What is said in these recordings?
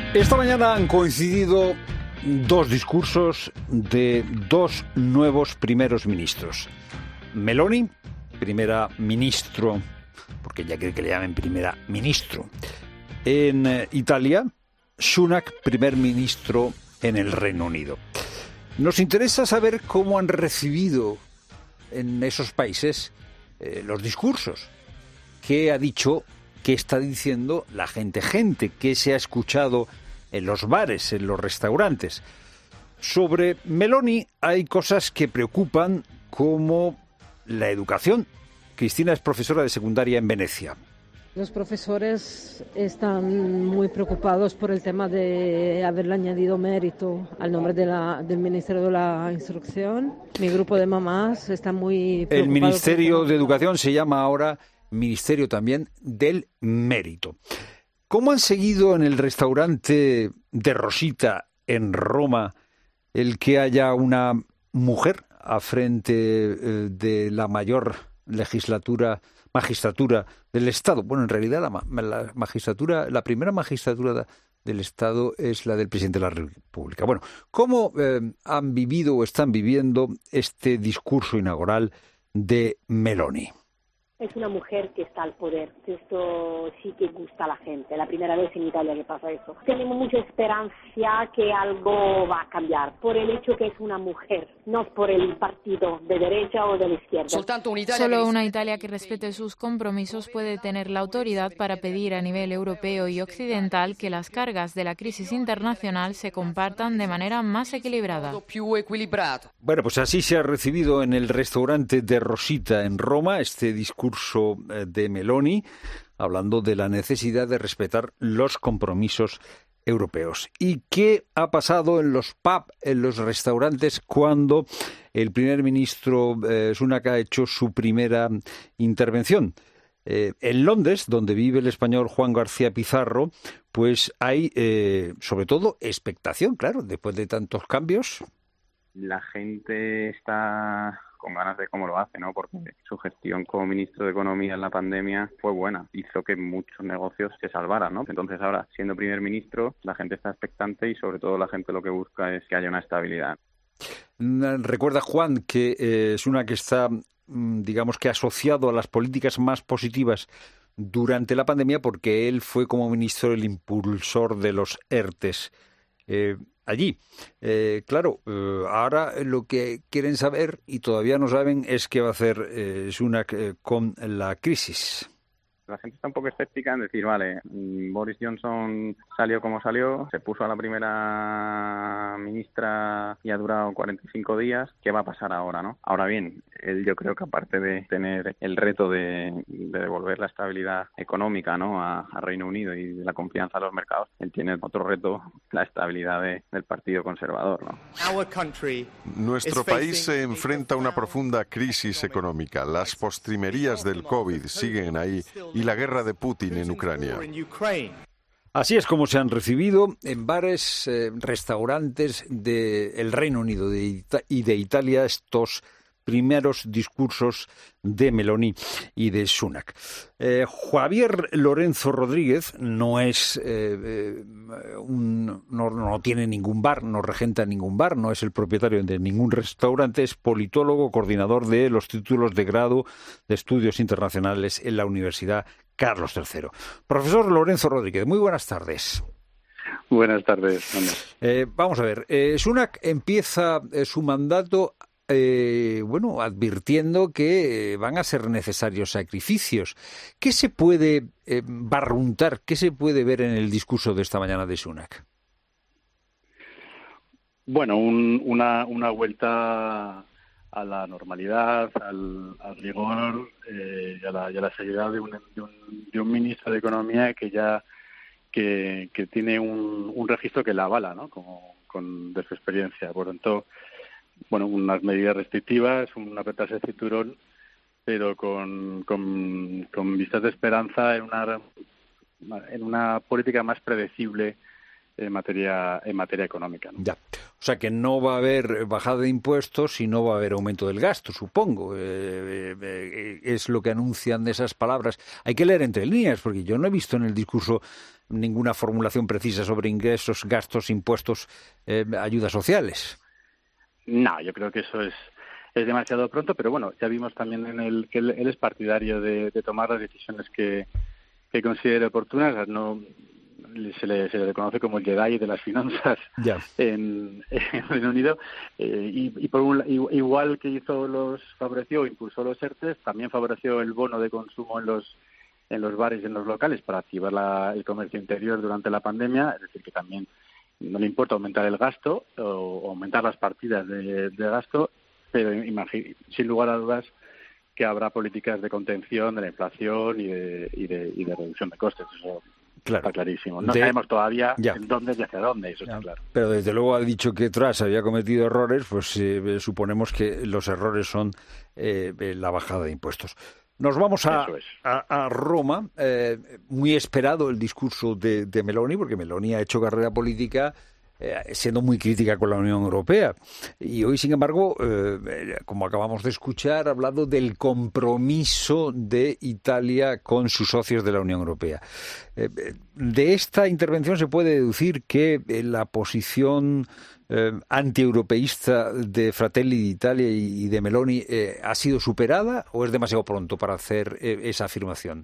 Esta mañana han coincidido dos discursos de dos nuevos primeros ministros. Meloni, primera ministro, porque ya quiere que le llamen primera ministro, en Italia. Sunak, primer ministro en el Reino Unido. Nos interesa saber cómo han recibido en esos países los discursos. ¿Qué ha dicho, qué está diciendo la gente? ¿Qué se ha escuchado en los bares, en los restaurantes? Sobre Meloni hay cosas que preocupan, como la educación. Cristina es profesora de secundaria en Venecia. Los profesores están muy preocupados por el tema de haberle añadido mérito al nombre del Ministerio de la Instrucción. Mi grupo de mamás está muy preocupado. El Ministerio de Educación se llama ahora Ministerio también del Mérito. ¿Cómo han seguido en el restaurante de Rosita en Roma el que haya una mujer a frente de la mayor magistratura del Estado? Bueno, en realidad la primera magistratura del Estado es la del presidente de la República. Bueno, ¿cómo han vivido o están viviendo este discurso inaugural de Meloni? Es una mujer que está al poder. Esto sí que gusta a la gente. La primera vez en Italia que pasa eso. Tenemos mucha esperanza que algo va a cambiar por el hecho que es una mujer, no por el partido de derecha o de la izquierda. Solo una Italia que respete sus compromisos puede tener la autoridad para pedir a nivel europeo y occidental que las cargas de la crisis internacional se compartan de manera más equilibrada. Bueno, pues así se ha recibido en el restaurante de Rosita en Roma este discurso de Meloni, hablando de la necesidad de respetar los compromisos europeos. ¿Y qué ha pasado en los pubs, en los restaurantes, cuando el primer ministro Sunak ha hecho su primera intervención? En Londres, donde vive el español Juan García Pizarro, pues hay sobre todo expectación, claro, después de tantos cambios. La gente está con ganas de cómo lo hace, ¿no? Porque su gestión como ministro de Economía en la pandemia fue buena, hizo que muchos negocios se salvaran, ¿no? Entonces ahora, siendo primer ministro, la gente está expectante y sobre todo la gente lo que busca es que haya una estabilidad. Recuerda, Juan, que es una que está, digamos que asociado a las políticas más positivas durante la pandemia, porque él fue como ministro el impulsor de los ERTEs allí. Claro, ahora lo que quieren saber, y todavía no saben, es qué va a hacer Sunak con la crisis. La gente está un poco escéptica en decir, vale, Boris Johnson salió como salió, se puso a la primera ministra y ha durado 45 días, ¿qué va a pasar ahora, no? Ahora bien, él yo creo que aparte de tener el reto de devolver la estabilidad económica, ¿no?, a Reino Unido y de la confianza a los mercados, él tiene otro reto, la estabilidad del Partido Conservador, ¿no? Nuestro país se enfrenta a una profunda crisis económica. Las postrimerías del COVID siguen ahí y la guerra de Putin en Ucrania. Así es como se han recibido en bares, restaurantes del Reino Unido y de Italia estos primeros discursos de Meloni y de Sunak. Javier Lorenzo Rodríguez no tiene ningún bar, no regenta ningún bar, no es el propietario de ningún restaurante, es politólogo, coordinador de los títulos de grado de estudios internacionales en la Universidad Carlos III. Profesor Lorenzo Rodríguez, muy buenas tardes. Buenas tardes. Vamos a ver, Sunak empieza su mandato advirtiendo que van a ser necesarios sacrificios. ¿Qué se puede barruntar, qué se puede ver en el discurso de esta mañana de Sunak? Bueno, una vuelta a la normalidad, al rigor y a la seriedad de un ministro de Economía que tiene un registro que la avala, ¿no?, de su experiencia. Por lo tanto, bueno, unas medidas restrictivas, un apretarse el cinturón, pero con vistas de esperanza en una política más predecible en materia económica, ¿no? Ya. O sea que no va a haber bajada de impuestos y no va a haber aumento del gasto, supongo. Es lo que anuncian esas palabras. Hay que leer entre líneas, porque yo no he visto en el discurso ninguna formulación precisa sobre ingresos, gastos, impuestos, ayudas sociales. No, yo creo que eso es demasiado pronto, pero bueno, ya vimos también que él es partidario de tomar las decisiones que considere oportunas. No se le reconoce como el Jedi de las finanzas en Reino Unido, y igual que favoreció o impulsó los ERTEs, también favoreció el bono de consumo en los bares y en los locales para activar el comercio interior durante la pandemia. Es decir, que también no le importa aumentar el gasto o aumentar las partidas de gasto, pero sin lugar a dudas que habrá políticas de contención de la inflación y de reducción de costes. Eso está clarísimo. No sabemos todavía en dónde y hacia dónde, eso está claro. Pero desde luego ha dicho que Truss había cometido errores, pues suponemos que los errores son la bajada de impuestos. Nos vamos a Roma. Muy esperado el discurso de Meloni, porque Meloni ha hecho carrera política siendo muy crítica con la Unión Europea. Y hoy, sin embargo, como acabamos de escuchar, ha hablado del compromiso de Italia con sus socios de la Unión Europea. De esta intervención se puede deducir que la posición antieuropeísta de Fratelli d'Italia y de Meloni ha sido superada, ¿o es demasiado pronto para hacer esa afirmación?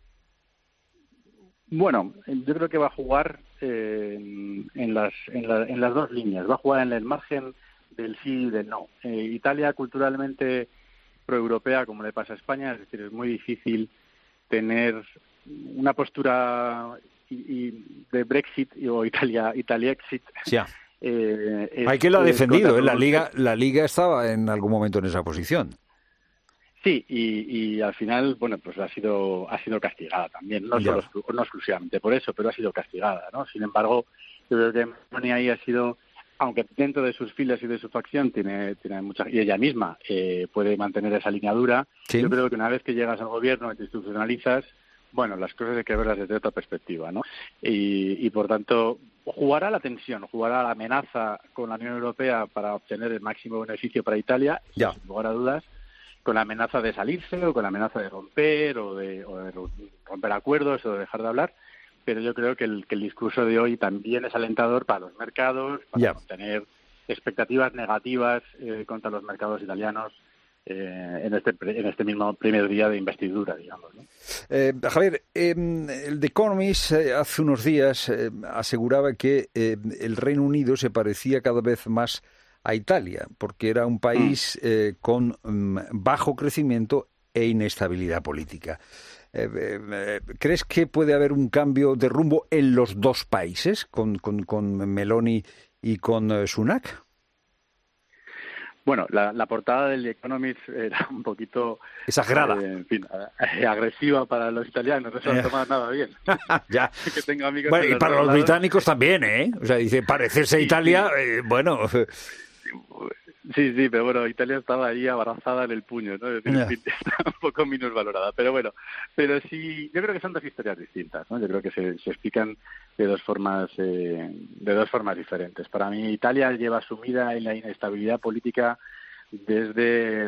Bueno, yo creo que va a jugar en las dos líneas. Va a jugar en el margen del sí y del no. Italia, culturalmente proeuropea, como le pasa a España, es decir, es muy difícil tener una postura de Brexit o Italia-Exit. Ya. Hay que lo ha defendido, la Liga estaba en algún momento en esa posición. Sí, y al final, bueno, pues ha sido castigada también, no exclusivamente por eso, pero ha sido castigada, ¿no? Sin embargo, yo creo que Meloni ahí ha sido, aunque dentro de sus filas y de su facción tiene mucha, y ella misma puede mantener esa línea dura. Sí. Yo creo que una vez que llegas al gobierno y te institucionalizas, bueno, las cosas hay que verlas desde otra perspectiva, ¿no? Y por tanto, jugará la tensión, jugará la amenaza con la Unión Europea para obtener el máximo beneficio para Italia, sin lugar a dudas, con la amenaza de salirse o con la amenaza de romper o de romper acuerdos o de dejar de hablar. Pero yo creo que el discurso de hoy también es alentador para los mercados, para tener expectativas negativas contra los mercados italianos en este mismo primer día de investidura, digamos, ¿no? Javier, el The Economist hace unos días aseguraba que el Reino Unido se parecía cada vez más a Italia, porque era un país con bajo crecimiento e inestabilidad política. ¿Crees que puede haber un cambio de rumbo en los dos países, con Meloni y con Sunak? Bueno, la portada del The Economist era un poquito exagerada, en fin, agresiva para los italianos, no se lo han tomado nada bien. Ya. Que tengo amigos bueno, y para los británicos también, ¿eh? O sea, dice parecerse a Italia, bueno. Sí, pero bueno, Italia estaba ahí abrazada en el puño, ¿no? Es decir, está un poco minusvalorada, pero sí, yo creo que son dos historias distintas, ¿no? Yo creo que se explican de dos formas diferentes. Para mí, Italia lleva sumida en la inestabilidad política desde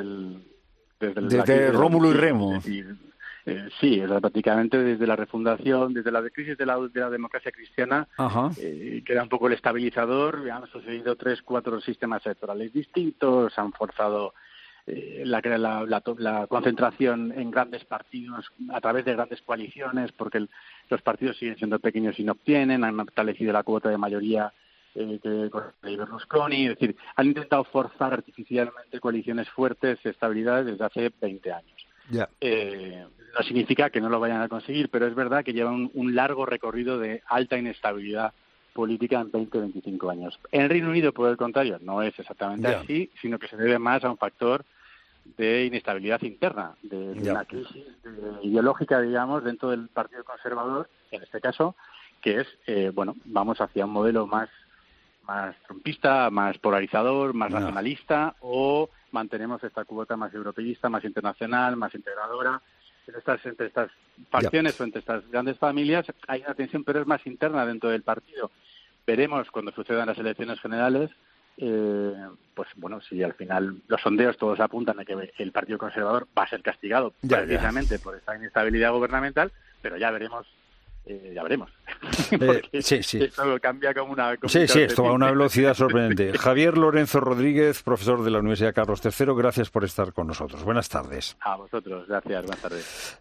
Rómulo y Remo. Sí, prácticamente desde la refundación, desde la crisis de la democracia cristiana, que era un poco el estabilizador. Han sucedido 3-4 sistemas electorales distintos, han forzado la concentración en grandes partidos a través de grandes coaliciones, porque los partidos siguen siendo pequeños y no obtienen, han establecido la cuota de mayoría con Berlusconi, es decir, han intentado forzar artificialmente coaliciones fuertes, estabilidad desde hace 20 años. No significa que no lo vayan a conseguir, pero es verdad que llevan un largo recorrido de alta inestabilidad política en 20-25 años. En el Reino Unido, por el contrario, no es exactamente así, sino que se debe más a un factor de inestabilidad interna, de una crisis ideológica, digamos, dentro del Partido Conservador, en este caso, que es, vamos hacia un modelo más trumpista, más polarizador, más nacionalista, o mantenemos esta cuota más europeísta, más internacional, más integradora. Entre estas facciones o entre estas grandes familias hay una tensión, pero es más interna dentro del partido. Veremos cuando sucedan las elecciones generales pues bueno, si al final los sondeos todos apuntan a que el Partido Conservador va a ser castigado precisamente por esta inestabilidad gubernamental, pero ya veremos. Porque sí. esto cambia como una... Sí, esto va a una velocidad sorprendente. Javier Lorenzo Rodríguez, profesor de la Universidad Carlos III, gracias por estar con nosotros. Buenas tardes. A vosotros, gracias, buenas tardes.